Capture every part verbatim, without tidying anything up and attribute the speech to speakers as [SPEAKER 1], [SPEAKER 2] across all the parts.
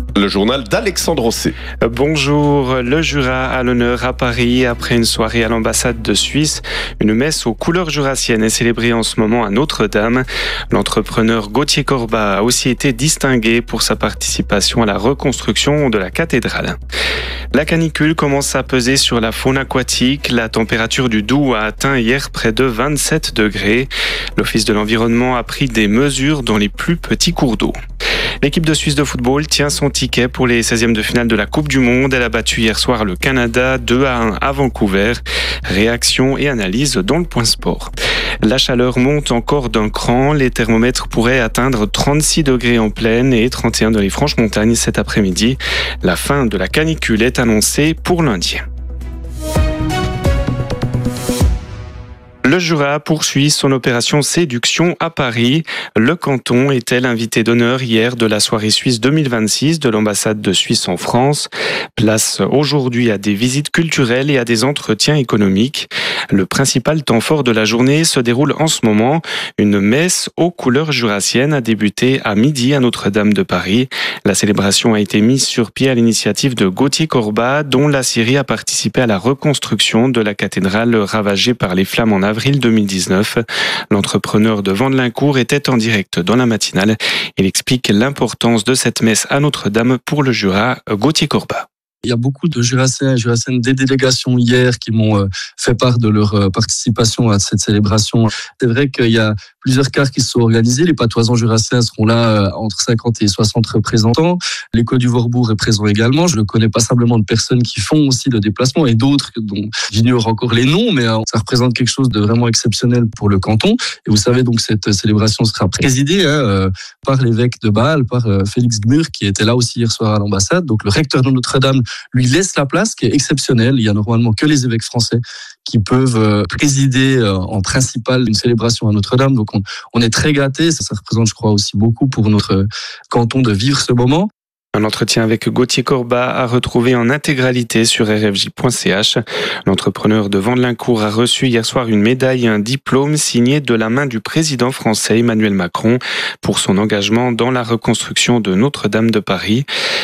[SPEAKER 1] Le journal d'Alexandre Osset.
[SPEAKER 2] Bonjour, le Jura à l'honneur à Paris. Après une soirée à l'ambassade de Suisse, une messe aux couleurs jurassiennes est célébrée en ce moment à Notre-Dame. L'entrepreneur Gauthier Corbat a aussi été distingué pour sa participation à la reconstruction de la cathédrale. La canicule commence à peser sur la faune aquatique. La température du Doubs a atteint hier près de vingt-sept degrés. L'Office de l'environnement a pris des mesures dans les plus petits cours d'eau. L'équipe de Suisse de football tient son ticket pour les seizièmes de finale de la Coupe du Monde. Elle a battu hier soir le Canada deux à un à Vancouver. Réaction et analyse dans le point sport. La chaleur monte encore d'un cran. Les thermomètres pourraient atteindre trente-six degrés en plaine et trente et un dans les Franches-Montagnes cet après-midi. La fin de la canicule est annoncée pour lundi. Le Jura poursuit son opération séduction à Paris. Le canton était l'invité d'honneur hier de la soirée suisse deux mille vingt-six de l'ambassade de Suisse en France. Place aujourd'hui à des visites culturelles et à des entretiens économiques. Le principal temps fort de la journée se déroule en ce moment. Une messe aux couleurs jurassiennes a débuté à midi à Notre-Dame de Paris. La célébration a été mise sur pied à l'initiative de Gauthier Corbat, dont la Syrie a participé à la reconstruction de la cathédrale ravagée par les flammes en avril deux mille dix-neuf. L'entrepreneur de Vandelincourt était en direct dans la matinale. Il explique l'importance de cette messe à Notre-Dame pour le Jura. Gauthier Corbat.
[SPEAKER 3] Il y a beaucoup de Jurassiens et Jurassiennes des délégations hier qui m'ont fait part de leur participation à cette célébration. C'est vrai qu'il y a plusieurs quarts qui se sont organisés. Les patoisans jurassiens seront là entre cinquante et soixante représentants. L'écho du Vorbourg est présent également. Je ne connais pas simplement de personnes qui font aussi le déplacement et d'autres dont j'ignore encore les noms, mais ça représente quelque chose de vraiment exceptionnel pour le canton. Et vous savez donc cette célébration sera présidée hein, par l'évêque de Bâle, par Félix Gmür qui était là aussi hier soir à l'ambassade. Donc le recteur de Notre-Dame lui laisse la place, qui est exceptionnelle. Il y a normalement que les évêques français qui peuvent présider en principal une célébration à Notre-Dame. Donc on, on est très gâtés. Ça, ça représente, je crois, aussi beaucoup pour notre canton de vivre ce moment.
[SPEAKER 2] Un entretien avec Gauthier Corbat à retrouver en intégralité sur r f j point c h. L'entrepreneur de Vandelincourt a reçu hier soir une médaille et un diplôme signé de la main du président français Emmanuel Macron pour son engagement dans la reconstruction de Notre-Dame de Paris.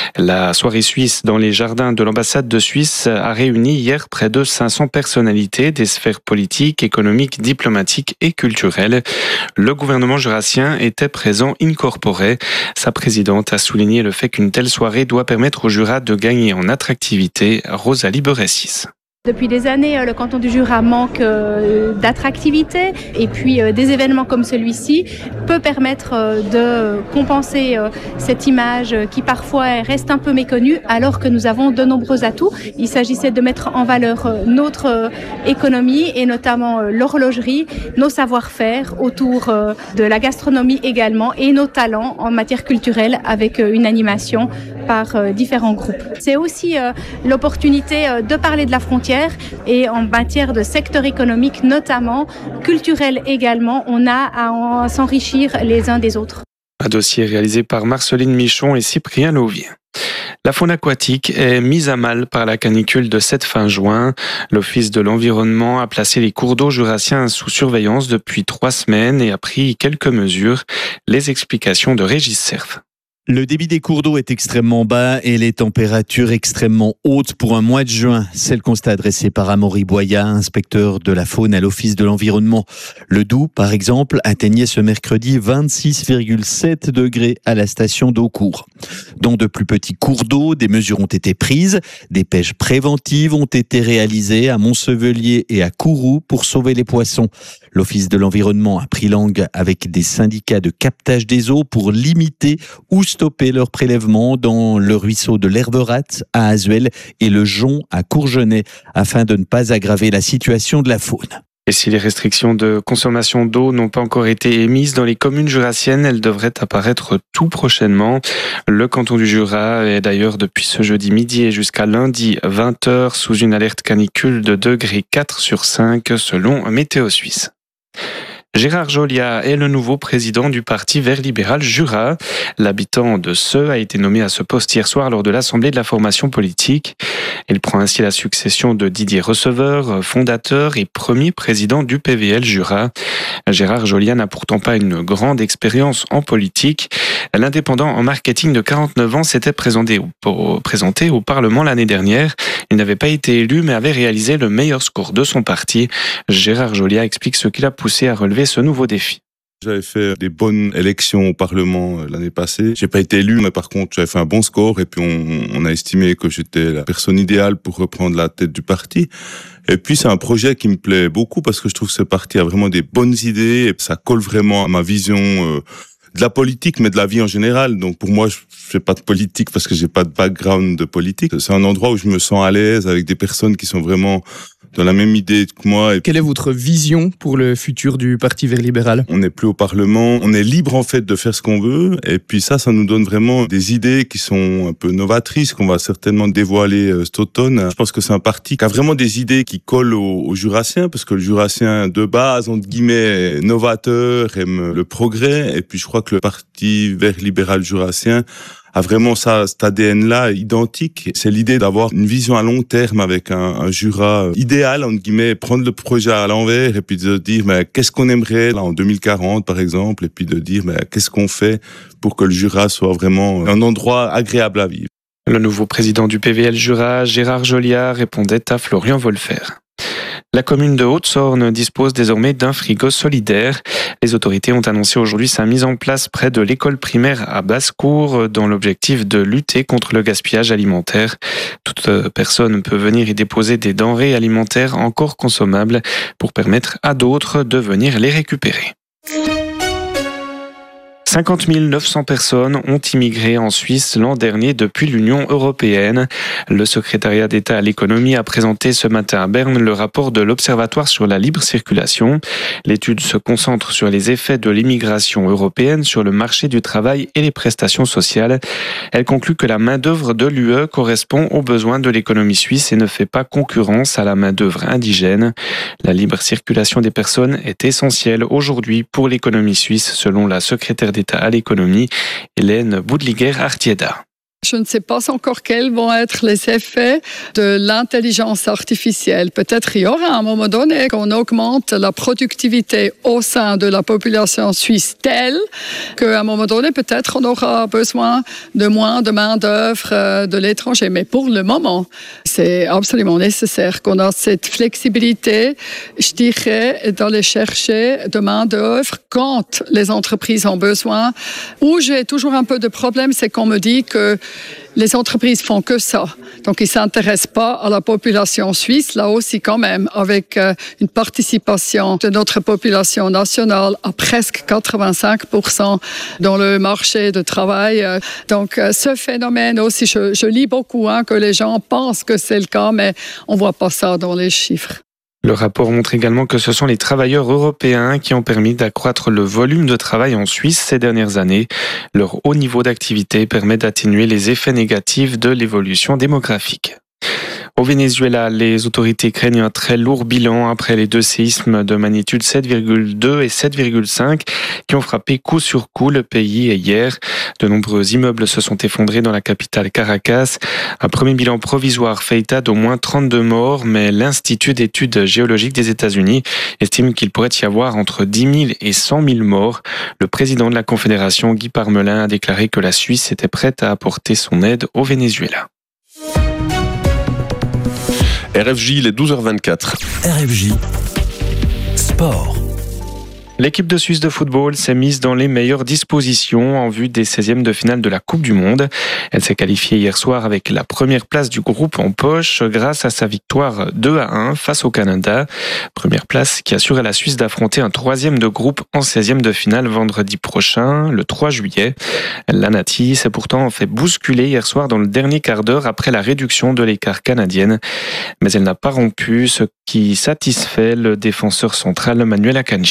[SPEAKER 2] La soirée suisse dans les jardins de l'ambassade de Suisse a réuni hier près de cinq cents personnalités des sphères politiques, économiques, diplomatiques et culturelles. Le gouvernement jurassien était présent in corpore. Sa présidente a souligné le fait qu'une telle soirée doit permettre au Jura de gagner en attractivité. Rosalie Beressis.
[SPEAKER 4] Depuis des années, le canton du Jura manque d'attractivité et puis des événements comme celui-ci peut permettre de compenser cette image qui parfois reste un peu méconnue alors que nous avons de nombreux atouts. Il s'agissait de mettre en valeur notre économie et notamment l'horlogerie, nos savoir-faire autour de la gastronomie également et nos talents en matière culturelle avec une animation par différents groupes. C'est aussi l'opportunité de parler de la frontière et en matière de secteur économique notamment, culturel également, on a à s'enrichir les uns des autres.
[SPEAKER 2] Un dossier réalisé par Marceline Michon et Cyprien Louvier. La faune aquatique est mise à mal par la canicule de cette fin juin. L'Office de l'environnement a placé les cours d'eau jurassiens sous surveillance depuis trois semaines et a pris quelques mesures. Les explications de Régis Cerf.
[SPEAKER 5] Le débit des cours d'eau est extrêmement bas et les températures extrêmement hautes pour un mois de juin. C'est le constat dressé par Amaury Boya, inspecteur de la faune à l'Office de l'environnement. Le Doubs, par exemple, atteignait ce mercredi vingt-six virgule sept degrés à la station d'Eaucourt. Dans de plus petits cours d'eau, des mesures ont été prises. Des pêches préventives ont été réalisées à Montsevelier et à Kourou pour sauver les poissons. L'Office de l'environnement a pris langue avec des syndicats de captage des eaux pour limiter ou stopper leur prélèvement dans le ruisseau de l'Herberate à Azuel et le Jon à Courgenay afin de ne pas aggraver la situation de la faune.
[SPEAKER 2] Et si les restrictions de consommation d'eau n'ont pas encore été émises dans les communes jurassiennes, elles devraient apparaître tout prochainement. Le canton du Jura est d'ailleurs depuis ce jeudi midi et jusqu'à lundi vingt heures sous une alerte canicule de degré quatre sur cinq selon Météo Suisse. Gérard Jolyat est le nouveau président du Parti vert libéral Jura. L'habitant de Seux a été nommé à ce poste hier soir lors de l'Assemblée de la formation politique. Il prend ainsi la succession de Didier Receveur, fondateur et premier président du P V L Jura. Gérard Jolyat n'a pourtant pas une grande expérience en politique. L'indépendant en marketing de quarante-neuf ans s'était présenté au, présenté au Parlement l'année dernière. Il n'avait pas été élu mais avait réalisé le meilleur score de son parti. Gérard Jolyat explique ce qui l'a poussé à relever ce nouveau défi.
[SPEAKER 6] J'avais fait des bonnes élections au Parlement l'année passée. J'ai pas été élu, mais par contre, j'avais fait un bon score et puis on, on a estimé que j'étais la personne idéale pour reprendre la tête du parti. Et puis, c'est un projet qui me plaît beaucoup parce que je trouve que ce parti a vraiment des bonnes idées et ça colle vraiment à ma vision euh, de la politique, mais de la vie en général. Donc, pour moi, je fais pas de politique parce que j'ai pas de background de politique. C'est un endroit où je me sens à l'aise avec des personnes qui sont vraiment dans la même idée que moi.
[SPEAKER 7] Quelle est votre vision pour le futur du Parti vert libéral ?
[SPEAKER 6] On n'est plus au Parlement, on est libre en fait de faire ce qu'on veut, et puis ça, ça nous donne vraiment des idées qui sont un peu novatrices, qu'on va certainement dévoiler euh, cet automne. Je pense que c'est un parti qui a vraiment des idées qui collent aux, aux Jurassiens, parce que le Jurassien de base, entre guillemets, est novateur, aime le progrès, et puis je crois que le Parti vert libéral jurassien a vraiment ça, cet A D N-là identique. C'est l'idée d'avoir une vision à long terme avec un, un Jura idéal, entre guillemets, prendre le projet à l'envers et puis de dire mais qu'est-ce qu'on aimerait là en deux mille quarante par exemple, et puis de dire mais qu'est-ce qu'on fait pour que le Jura soit vraiment un endroit agréable à vivre.
[SPEAKER 2] Le nouveau président du P V L Jura, Gérard Jolyat, répondait à Florian Wolfer. La commune de Haute-Sorne dispose désormais d'un frigo solidaire. Les autorités ont annoncé aujourd'hui sa mise en place près de l'école primaire à Basse-Cour dans l'objectif de lutter contre le gaspillage alimentaire. Toute personne peut venir y déposer des denrées alimentaires encore consommables pour permettre à d'autres de venir les récupérer. cinquante mille neuf cents personnes ont immigré en Suisse l'an dernier depuis l'Union européenne. Le secrétariat d'État à l'économie a présenté ce matin à Berne le rapport de l'Observatoire sur la libre circulation. L'étude se concentre sur les effets de l'immigration européenne sur le marché du travail et les prestations sociales. Elle conclut que la main-d'œuvre de l'U E correspond aux besoins de l'économie suisse et ne fait pas concurrence à la main-d'œuvre indigène. La libre circulation des personnes est essentielle aujourd'hui pour l'économie suisse, selon la secrétaire d'État à l'économie, Hélène Boudliguer-Artieda.
[SPEAKER 8] Je ne sais pas encore quels vont être les effets de l'intelligence artificielle. Peut-être il y aura à un moment donné qu'on augmente la productivité au sein de la population suisse telle qu'à un moment donné, peut-être on aura besoin de moins de main-d'œuvre de l'étranger. Mais pour le moment, c'est absolument nécessaire qu'on a cette flexibilité, je dirais, d'aller chercher de main-d'œuvre quand les entreprises ont besoin. Où j'ai toujours un peu de problème, c'est qu'on me dit que les entreprises font que ça. Donc, ils ne s'intéressent pas à la population suisse, là aussi quand même, avec une participation de notre population nationale à presque quatre-vingt-cinq pour cent dans le marché de travail. Donc, ce phénomène aussi, je, je lis beaucoup hein, que les gens pensent que c'est le cas, mais on ne voit pas ça dans les chiffres.
[SPEAKER 2] Le rapport montre également que ce sont les travailleurs européens qui ont permis d'accroître le volume de travail en Suisse ces dernières années. Leur haut niveau d'activité permet d'atténuer les effets négatifs de l'évolution démographique. Au Venezuela, les autorités craignent un très lourd bilan après les deux séismes de magnitude sept virgule deux et sept virgule cinq qui ont frappé coup sur coup le pays hier. De nombreux immeubles se sont effondrés dans la capitale Caracas. Un premier bilan provisoire fait état d'au moins trente-deux morts, mais l'Institut d'études géologiques des États-Unis estime qu'il pourrait y avoir entre dix mille et cent mille morts. Le président de la Confédération, Guy Parmelin, a déclaré que la Suisse était prête à apporter son aide au Venezuela.
[SPEAKER 1] R F J, il est douze heures vingt-quatre.
[SPEAKER 9] R F J Sport.
[SPEAKER 2] L'équipe de Suisse de football s'est mise dans les meilleures dispositions en vue des seizièmes de finale de la Coupe du Monde. Elle s'est qualifiée hier soir avec la première place du groupe en poche grâce à sa victoire deux à un face au Canada. Première place qui assure à la Suisse d'affronter un troisième de groupe en seizième de finale vendredi prochain, le trois juillet. La Nati s'est pourtant fait bousculer hier soir dans le dernier quart d'heure après la réduction de l'écart canadienne. Mais elle n'a pas rompu, ce qui satisfait le défenseur central Manuel Akanji.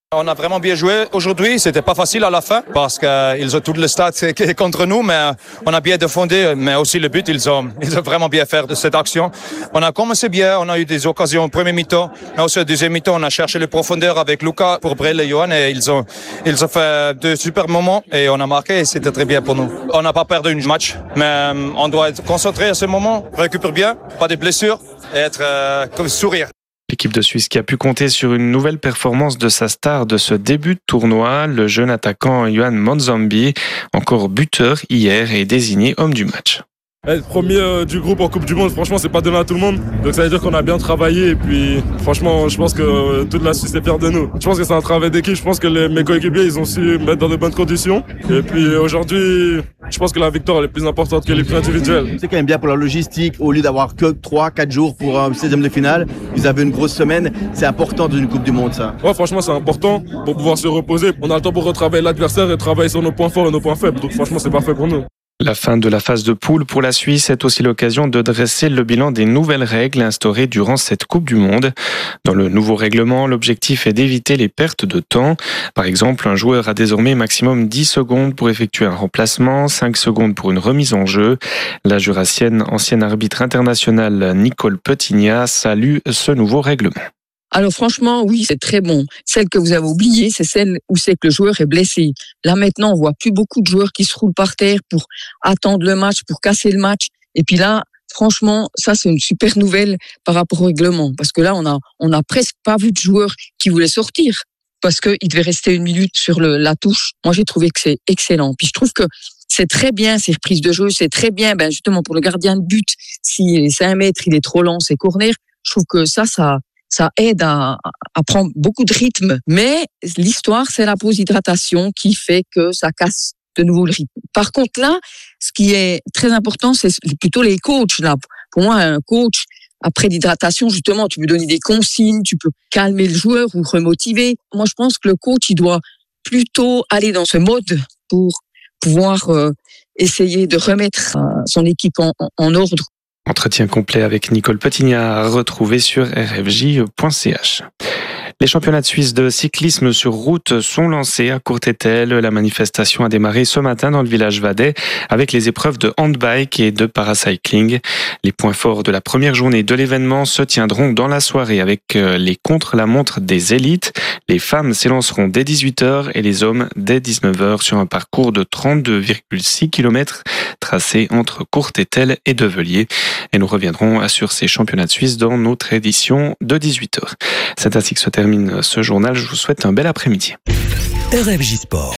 [SPEAKER 10] On a vraiment bien joué aujourd'hui. C'était pas facile à la fin parce qu'ils ont tout le stade contre nous, mais on a bien défendu. Mais aussi le but, ils ont, ils ont vraiment bien fait de cette action. On a commencé bien, on a eu des occasions au premier mi-temps, mais aussi au deuxième mi-temps, on a cherché les profondeurs avec Lucas pour Brel et Johan et ils ont, ils ont fait de super moments et on a marqué et c'était très bien pour nous. On n'a pas perdu un match, mais on doit être concentré à ce moment, récupérer bien, pas de blessures et être euh, sourire.
[SPEAKER 2] L'équipe de Suisse qui a pu compter sur une nouvelle performance de sa star de ce début de tournoi, le jeune attaquant Yohan Monzambi, encore buteur hier et désigné homme du match.
[SPEAKER 11] Être premier euh, du groupe en Coupe du Monde, franchement, c'est pas donné à tout le monde. Donc ça veut dire qu'on a bien travaillé et puis franchement, je pense que euh, toute la Suisse est fière de nous. Je pense que c'est un travail d'équipe, je pense que les, mes coéquipiers, ils ont su mettre dans de bonnes conditions. Et puis aujourd'hui, je pense que la victoire elle est plus importante que les prix individuels.
[SPEAKER 12] C'est quand même bien pour la logistique, au lieu d'avoir que trois quatre jours pour un seizième de finale, vous avez une grosse semaine, c'est important dans une Coupe du Monde ça.
[SPEAKER 11] Ouais, franchement, c'est important pour pouvoir se reposer. On a le temps pour retravailler l'adversaire et travailler sur nos points forts et nos points faibles. Donc franchement, c'est parfait pour nous.
[SPEAKER 2] La fin de la phase de poule pour la Suisse est aussi l'occasion de dresser le bilan des nouvelles règles instaurées durant cette Coupe du Monde. Dans le nouveau règlement, l'objectif est d'éviter les pertes de temps. Par exemple, un joueur a désormais maximum dix secondes pour effectuer un remplacement, cinq secondes pour une remise en jeu. La jurassienne, ancienne arbitre internationale Nicole Petigna, salue ce nouveau règlement.
[SPEAKER 13] Alors franchement, oui, c'est très bon. Celle que vous avez oubliée, c'est celle où c'est que le joueur est blessé. Là maintenant, on voit plus beaucoup de joueurs qui se roulent par terre pour attendre le match, pour casser le match. Et puis là, franchement, ça c'est une super nouvelle par rapport au règlement. Parce que là, on a, on a presque pas vu de joueurs qui voulaient sortir. Parce qu'il devait rester une minute sur le, la touche. Moi, j'ai trouvé que c'est excellent. Puis je trouve que c'est très bien ces reprises de jeu. C'est très bien, ben, justement, pour le gardien de but. S'il est cinq mètres, il est trop lent, c'est corner. Je trouve que ça, ça... Ça aide à, à prendre beaucoup de rythme. Mais l'histoire, c'est la pause d'hydratation qui fait que ça casse de nouveau le rythme. Par contre, là, ce qui est très important, c'est plutôt les coachs. Là. Pour moi, un coach, après l'hydratation, justement, tu peux donner des consignes, tu peux calmer le joueur ou remotiver. Moi, je pense que le coach, il doit plutôt aller dans ce mode pour pouvoir euh, essayer de remettre euh, son équipe en, en ordre.
[SPEAKER 2] Entretien complet avec Nicole Petigna à retrouver sur r f j point c h. Les championnats de Suisse de cyclisme sur route sont lancés à Courtételle. La manifestation a démarré ce matin dans le village Vadais avec les épreuves de handbike et de paracycling. Les points forts de la première journée de l'événement se tiendront dans la soirée avec les contre-la-montre des élites. Les femmes s'élanceront dès dix-huit heures et les hommes dès dix-neuf heures sur un parcours de trente-deux virgule six kilomètres tracé entre Courtételle et Develier. Et nous reviendrons sur ces championnats de Suisse dans notre édition de dix-huit heures. C'est ainsi que se termine ce journal. Je vous souhaite un bel après-midi.
[SPEAKER 9] R F J Sport.